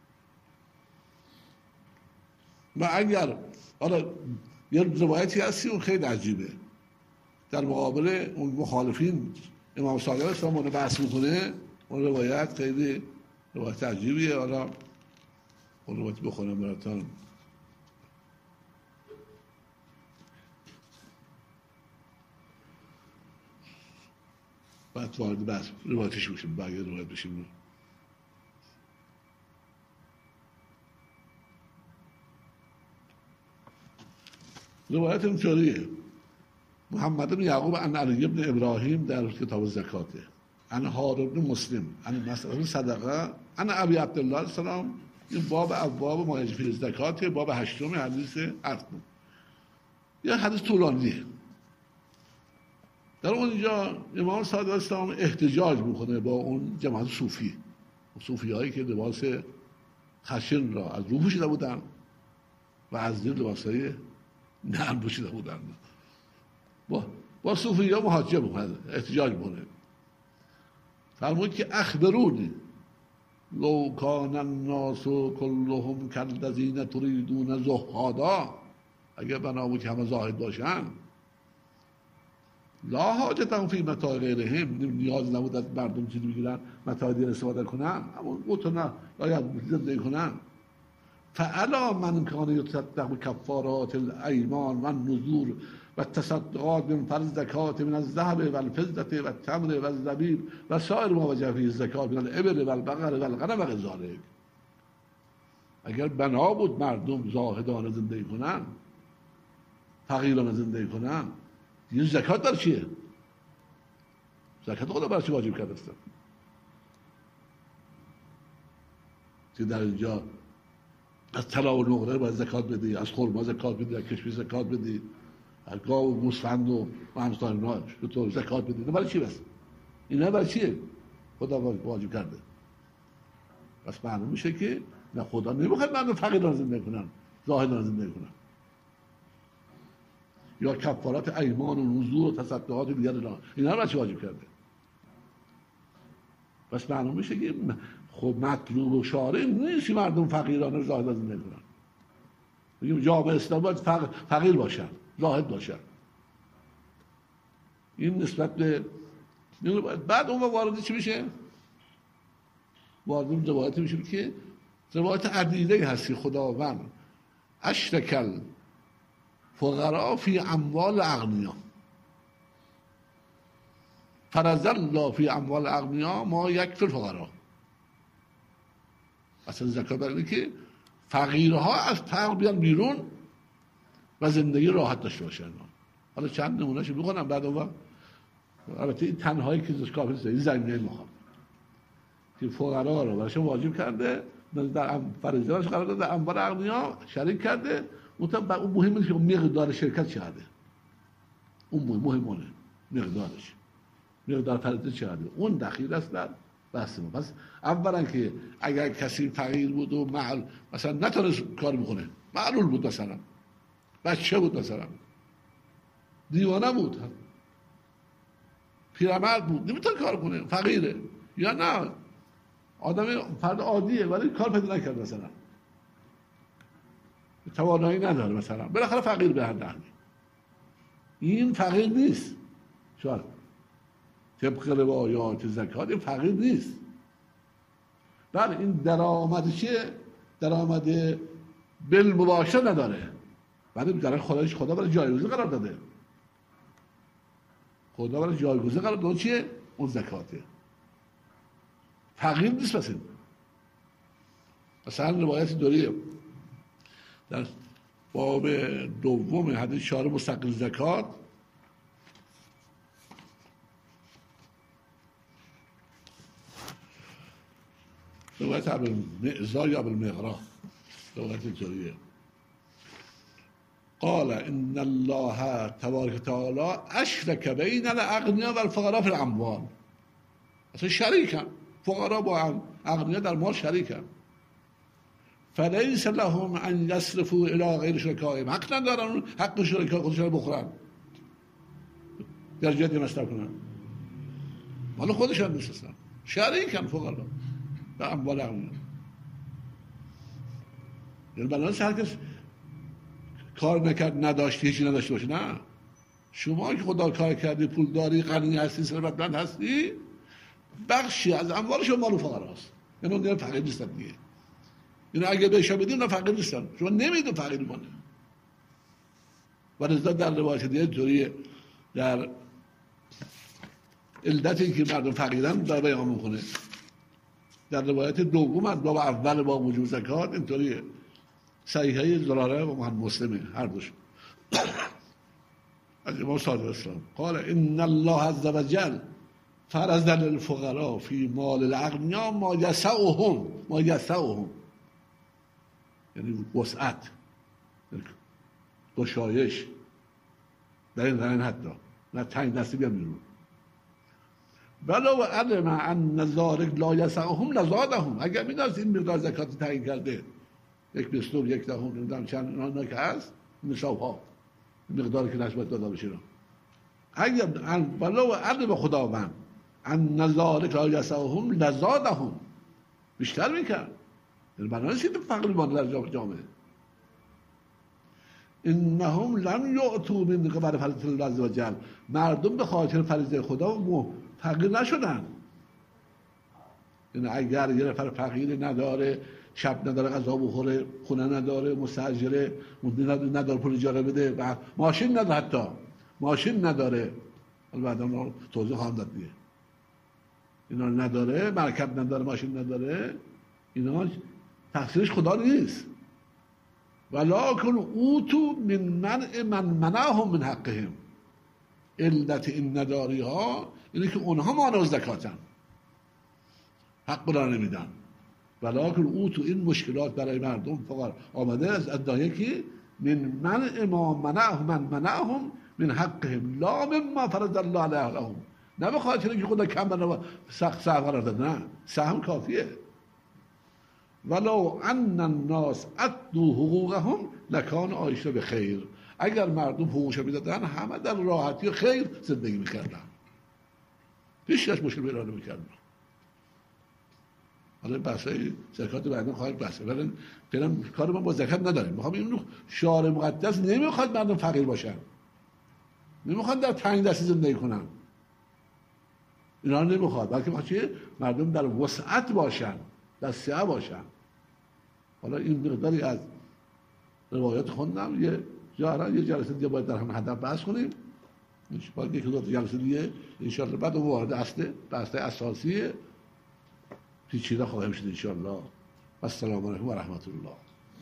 و اگر حالا یه روایتی هستی اون خیلی عجیبه در مقابل اون مخالفین امام صادق اسلام اون بحث میکنه. اون روایت خیلی روایت عجیبیه. حالا اون روایت بخونم براتون. بعد وارد بحث روایتش بشیم، باید روایت بشیم. روایت اینطوریه: محمد بن یعقوب عن علی بن ابراهیم در کتاب زکاته، عن هارون بن مسلم عن مسئله صدقه عن ابی عبدالله السلام. این باب ابواب ما یجب فی الزکات، باب 8 حدیث عقد. یه حدیث طولانیه. در اونجا امام صادق اسلام احتجاج میکنه با اون جماعت صوفی هایی که لباس خشن را از رو پوشیده بودن و از زیر لباسهای نرم پوشیده بودن. با صوفی ها محاجه میکنه، احتجاج میکنه. فرمود که اخبرونی لو کان الناس کلهم کالذین تریدون زهادا، اگر بنا بود که همه زاهد باشن، لا حاجتهم فی متاع غیرهم، نیاز نبود از مردم چیزی بگیرن متاع دیگر استفاده کنن، اما بتونن باید زندگی کنن. فعلا من کان یتصدق بکفارات الایمان و النذور و التصدقات من فرض زکات من الذهب و الفضة و التمر و الزبیب و سایر ما وجب فیه الزکات من الابل و البقر و الغنم و غیر ذلک. اگر بنا بود مردم زاهدانه زندگی کنن، فقیرانه زندگی کنن، این زکات در چیه؟ زکات خدا برای چی واجب کرده است؟ که در اینجا از طلا و نقره باید زکات بدی، از خرما زکات بدی، از کشمش زکات بدی، از گاو و گوسفند و همسان اینا تو زکات بدی. نه برای چی بس؟ اینا برای چیه؟ خدا واجب کرده. پس معلوم میشه که نه، خدا نمیخواد مردم فقیرانه زندگی کنن، زاهدانه زندگی کنن. یا کفارات ایمان و نذور و تصدقات دیگر اینا رو چه واجب کرده؟ پس معلوم میشه که خب مطلوب و شارع نیست مردم فقیرانه زاهدانه زندگی کنن. بگیم جامعه اسلامی باید فقیر باشن، زاهد باشن. این نسبت به بعد اون وارد چی میشه؟ وارد روایت میشه که روایت عدیده هستی خداوند اشرکل فقراء فی اموال اغنیا، فرض الله فی اموال اغنیا ما یکفی الفقراء. اصلا زکات برای که فقیرها از فقر بیان بیرون و زندگی راحت داشته باشن. حالا چند نمونهشو میخونم بعد اون وقت. البته این تنهایی که زکات نیست، این زمینه میخوام که فقرا رو براشون واجب کرده، در فرضیاتش قرار داده، در اموال اغنیا شریک کرده. اون مهمه که مقدار شرکت چقدره، اون مهمونه مقدارش، مقدار فرضیه چقدره، اون دخیل است در بحث ما. پس اولا که اگر کسی فقیر بود و مثلا نتونست کار بکنه، معلول بود، مثلا بچه بود، مثلا دیوانه بود، پیرمرد بود، نمیتونه کار کنه، فقیره، یا نه آدم فرد عادیه ولی کار پیدا نکرد، مثلا توانایی نداره، مثلا بالاخره فقیر به هر نحوی، این فقیر نیست. شاید طبق روایات زکات این فقیر نیست. بله این درآمد چیه؟ درآمد بالمباشر نداره، ولی در خدا برای جایگزین قرار داده. خدا برای جایگزین قرار داده چیه؟ اون زکاته. فقیر نیست. مثلا روایت دوریه در باب دوم حدیث شارع مستقل زکات، روایت ابوالمعزا یا ابوالمغرا، روایت اینطوریه: قال ان الله تبارک تعالی اشرک بین الاغنیا و الفقراء فی الاموال. اصلا شریکن، فقرا با اغنیا در مال شریکن. فلیس لهم ان یصرفوا الی غیر شرکائهم، حق ندارن حق شرکا خودشون رو بخورن، در جهت مصرف کنن، مال خودشون نیست، اصلا شریکن فقرا در اموال اغنیا. یعنی بنابراین هر کس کار نکرد، نداشت، هیچی نداشته باشه، نه، شما که خدا کار کردی، پول داری، غنی هستی، ثروتمند هستی، بخشی از اموال شما مال فقراست. یعنی اون دیگه فقیر نیستن دیگه. یعنی اگه بهش بدید اونا فقیر نیستن، شما نمیدون فقیر مونه. و لذا در روایت دیگه طوریه، در علت این که مردم فقیرن داره بیان میکنه. در روایت دوم از باب اول با وجوب زکات اینطوریه، صحیحه زراره و محمد مسلمه هر دوش از امام صادق اسلام قال ان الله عز وجل فرض للفقراء فی مال الاغنیاء ما یسعهم یعنی وسعت، گشایش در این حد نه تنگ دستی بیان بیرون. ولو علم ان ذلک لا یسعهم لزادهم، اگر می‌دانست این مقدار زکات تعیین کرده 1/20 1/10 نمیدونم چند اینا که هست نصاب ها مقداری که نسبت داده بشه، اگر ولو علم خداوند ان ذلک لا یسعهم لزادهم بیشتر میکرد، یعنی بنابراین چیزی فقری مانده در جامعه. انهم لم یعطوا من قبل فرض الله عز وجل، مردم به خاطر فریضه خدا فقیر نشدن. یعنی اگر یه نفر فقیر نداره، شب نداره غذا بخوره، خونه نداره، مستاجره، نداره پول اجاره بده، و ماشین نداره، حتی ماشین نداره، حالا بعدا توضیح خواهم داد دیگه، اینا نداره، مرکب نداره، ماشین نداره، اینا تقصیرش خدا نیست. ولکن اوتوا من منع من منعهم من حقهم، علت این نداری ها اینه که اونها مانع زکاتن، حق را نمیدن. ولکن اوتوا، این مشکلات برای مردم فقط آمده از ادعای که من منع ما منعهم من حقهم لا مما فرض الله علیهم، نه به خاطر اینکه خدا کم بنا سخت سهم قرار داد، نه سهم کافیه. ولو ان الناس ادوا حقوقهم لکان عایشه به خیر، اگر مردم حقوقشو میدادن همه در راحتی و خیر زندگی میکردن، هیچ کس مشکل پیدا نمیکردن. حالا بحثای زکات بعدا خواهیم بحث، ولی فعلا کار ما با زکات نداریم. میخوام اینو شارع مقدس نمیخواد مردم فقیر باشن، نمیخواد در تنگ دستی زندگی کنن، اینا نمیخواد، بلکه میخواد چیه؟ مردم در وسعت باشن، در سعه باشن. حالا این مقداری از روایات خوندم، یه جلسه دیگه باید در هم هدف بحث کنیم، باید یک دو جلسه دیگه انشاءالله بعد وارد بحث اساسی پیچیده خواهیم شد انشاءالله. السلام علیکم و رحمت الله.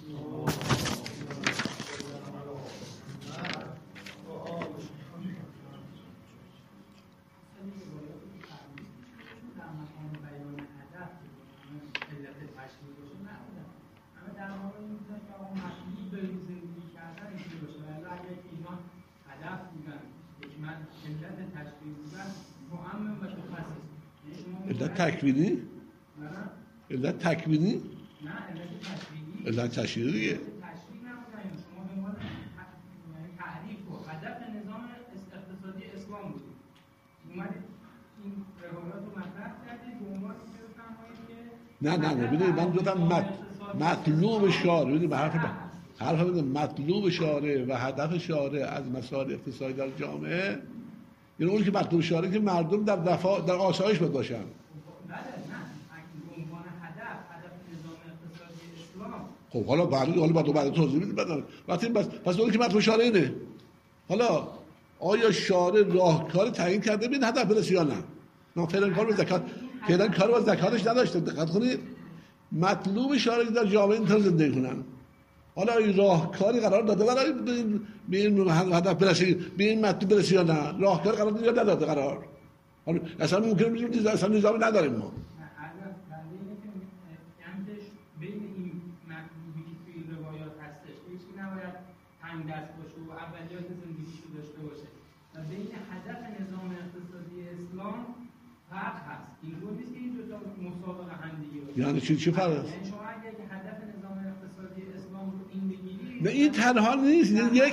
علت تکوینی؟ علت تکوینی؟ نه علت تشریعی. علت تشریعی دیگه. تشریع نبودن، شما به عنوان تعریف و هدف نظام اقتصادی اسلام بود. اومدید این روایات رو مطرح کردید به عنوان اینکه بفرمایید که ببینید من گفتم مطلوب شارع، ببینید به حرف مطلوب شارع و هدف شارع از مسائل اقتصادی در جامعه، یعنی اون که مطلوب شارع که مردم در آسایش باشن. خب حالا بعد توضیح میدم بعد. پس اون که مطلوب شارع اینه. حالا آیا شارع راهکار تعیین کرده بین هدف برسه یا نه؟ ما فعلا کار با زکاتش نداشته. دقت کنید، مطلوب شارع در جامعه اینطور زندگی کنن. حالا این راهکاری قرار داده برای به این هدف برسه، به این مطلوب برسه یا نه؟ راهکار قرار داده یا نداده قرار؟ حالا اصلا ممکنه بگیم اصلا نظامی نداریم ما. دست باشه و اولیات زندگیش رو داشته باشه و بین هدف نظام اقتصادی اسلام فرق هست. اینطور نیست که این دو تا مساوی هم دیگه باشه. یعنی چی فرق هست؟ یعنی شما اگه هدف نظام اقتصادی اسلام رو این بگیرید، نه این تنها نیست، یک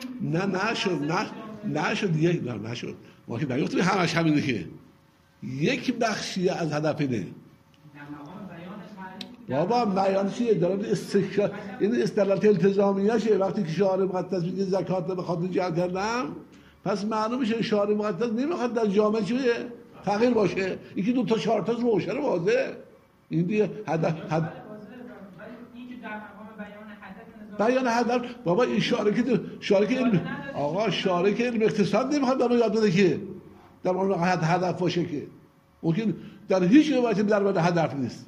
نشد ما که نگفتیم همش همینه، که یک بخشی از هدف اینه. بابا بیان چیه؟ دارن استقلال، این استقلالات التزامیه شه. وقتی که شارع مقدس میگه زکات رو بخواد جمع کردم، پس معلوم میشه شارع مقدس نمیخواد در جامعه چیه؟ فقیر باشه. یکی دو تا چهار تا روشن واضحه. این دیگه هدف این که در مقام بیان هدف بابا این شارع که علم اقتصاد نمیخواد دارو یاد بده که در اون هدف باشه که ممکن در هیچ روایتی در مورد هدف نیست.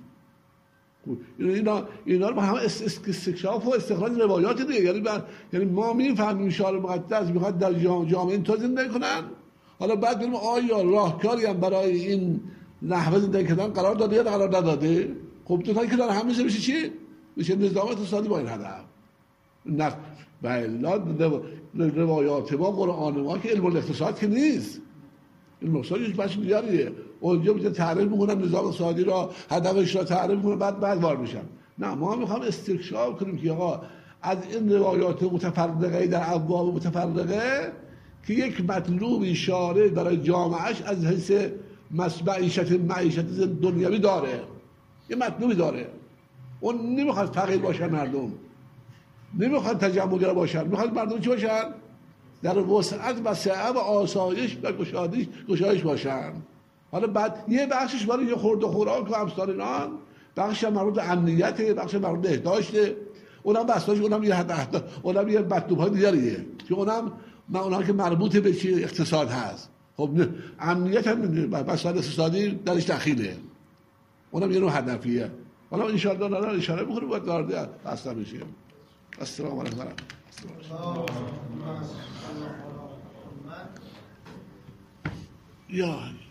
اینا رو هم استکشاف و استخراج روایات دیگه، یعنی ما میفهمیم شعار مقدس میخواد در جامعه اینطور زندگی کنن، حالا بعد ببینیم آیا راهکاری هم برای این نحوه زندگی کردن قرار داده یا قرار نداده. خب دو تا که داره هم میشه چی؟ میشه نظام اقتصادی با این هدف. نه و الا روایات ما قرآن ما که علم الاقتصاد که نیست، این اقتصاد یک بخش دیگریه. اونجا میگه تعریف میکنن نظام اقتصادی را، هدفش را تعریف میکنن، بعد وارد میشن. نه ما میخوام استکشاف کنیم که آقا از این روایات متفرقه در ابواب متفرقه که یک مطلوبی شارع برای جامعهش از حیث معیشت دنیوی داره، یه مطلوبی داره. اون نمیخواد فقیر باشن مردم، نمیخواد تجملگر باشن، میخواد مردم چی باشن؟ در وسعت و سعه و آسایش و گشایش باشن. حالا بعد یه بخشش برای یه خورد و خوراک و امثال اینا، بخشش مربوط امنیت، بخشش مربوط بهداشته، اونم بساش، اونم یه مطلوب‌های دیگریه که اونم که مربوط به چی اقتصاد هست. خب امنیت هم مسائل اقتصادی درش دخیله، اونم یه نوع هدفیه. حالا ان شاء الله اشاره می‌کنیم باید وارد بحث بشیم. السلام علیکم. یا